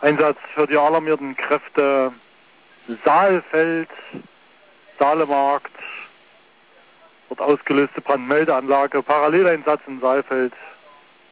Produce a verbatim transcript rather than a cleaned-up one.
Einsatz für die alarmierten Kräfte Saalfeld, Saalemarkt, dort ausgelöste Brandmeldeanlage, Paralleleinsatz in Saalfeld.